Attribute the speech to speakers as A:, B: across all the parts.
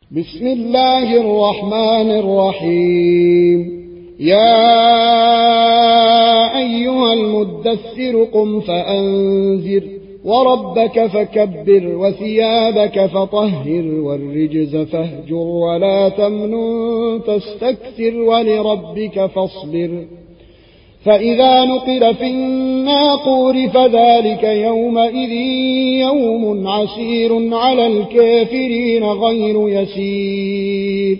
A: بسم الله الرحمن الرحيم. يا أيها المدثر قم فأنذر وربك فكبر وثيابك فطهر والرجز فاهجر ولا تمنن تستكثر ولربك فاصبر فإذا نقر في الناقور فذلك يومئذ يوم عسير على الكافرين غير يسير.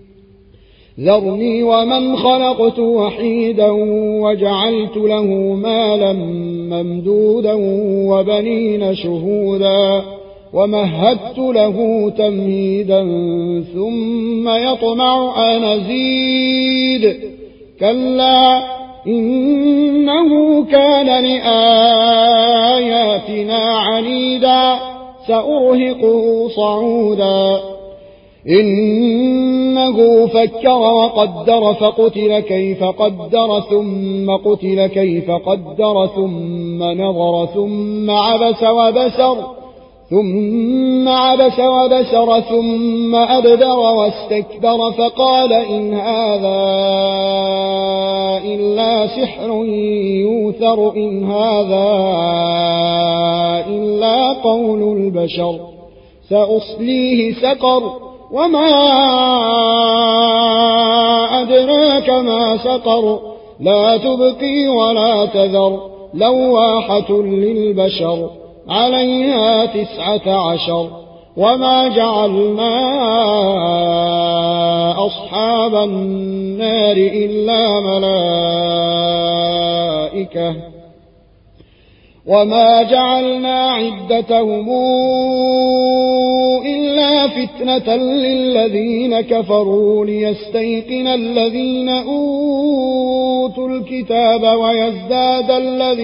A: ذرني ومن خلقت وحيدا وجعلت له مالا ممدودا وبنين شهودا ومهدت له تمهيدا ثم يطمع أن أزيد كلا إنه كان لآياتنا عنيدا سأرهقه صعودا إنه فكر وقدر فقتل كيف قدر ثم قتل كيف قدر ثم نظر ثم عبس وبسر ثم أدبر واستكبر فقال إن هذا إلا سحر يوثر إن هذا إلا قول البشر سأصليه سقر وما أدراك ما سقر لا تبقي ولا تذر لواحة للبشر عليها 19 وما جعلنا أصحاب النار إلا ملائكة وما جعلنا عدتهم إلا فتنة للذين كفروا ليستيقن الذين أوتوا الكتاب ويزداد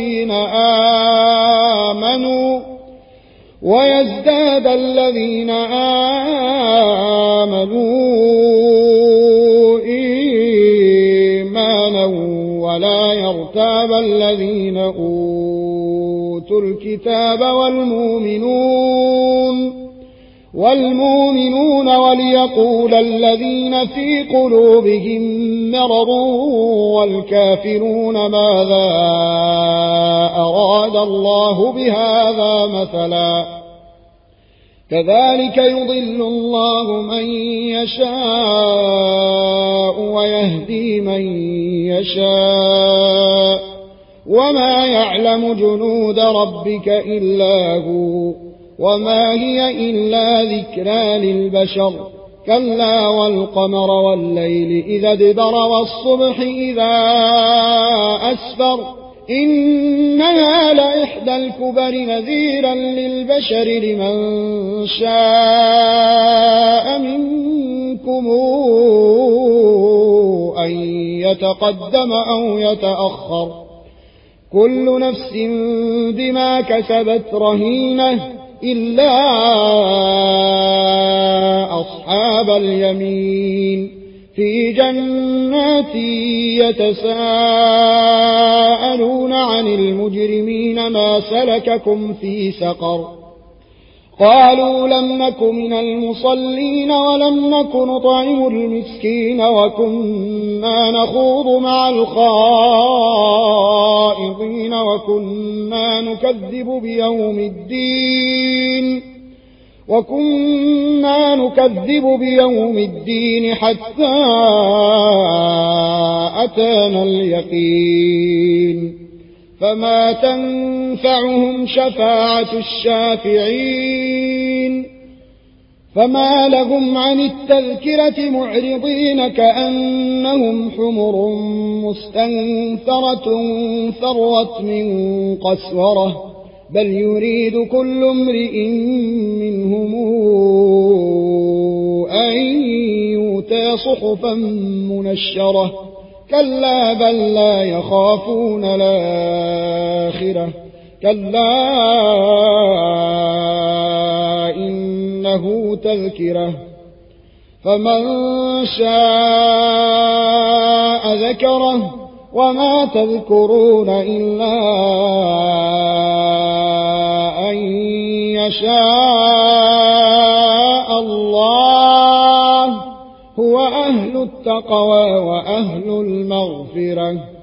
A: الذين آمنوا إيمانا ولا يرتاب الذين أوتوا الكتاب والمؤمنون وليقول الذين في قلوبهم مرض والكافرون ماذا أراد الله بهذا مثلا كذلك يضل الله من يشاء ويهدي من يشاء وما يعلم جنود ربك إلا هو وما هي إلا ذكرى للبشر كلا والقمر والليل إذا ادبر والصبح إذا أسفر إنها لإحدى الكبر نذيرا للبشر لمن شاء منكم أن يتقدم أو يتأخر كل نفس بما كسبت رهينة إلا أصحاب اليمين في جنات يتساءلون عن المجرمين ما سلككم في سقر قالوا لم نك من المصلين ولم نك نطعم المسكين وكنا نخوض مع الخائضين وكنا نكذب بيوم الدين حتى أتانا اليقين فما تنفعهم شفاعة الشافعين فما لهم عن التذكرة معرضين كأنهم حمر مستنفرة فرت من قسورة بل يريد كل امرئ منهم أن يؤتى صحفا منشرة كلا بل لا يخافون الآخرة كلا إنه تذكرة فمن شاء ذكره وما تذكرون إلا أن يشاء الله هو أهل التقوى وأهل المغفرة.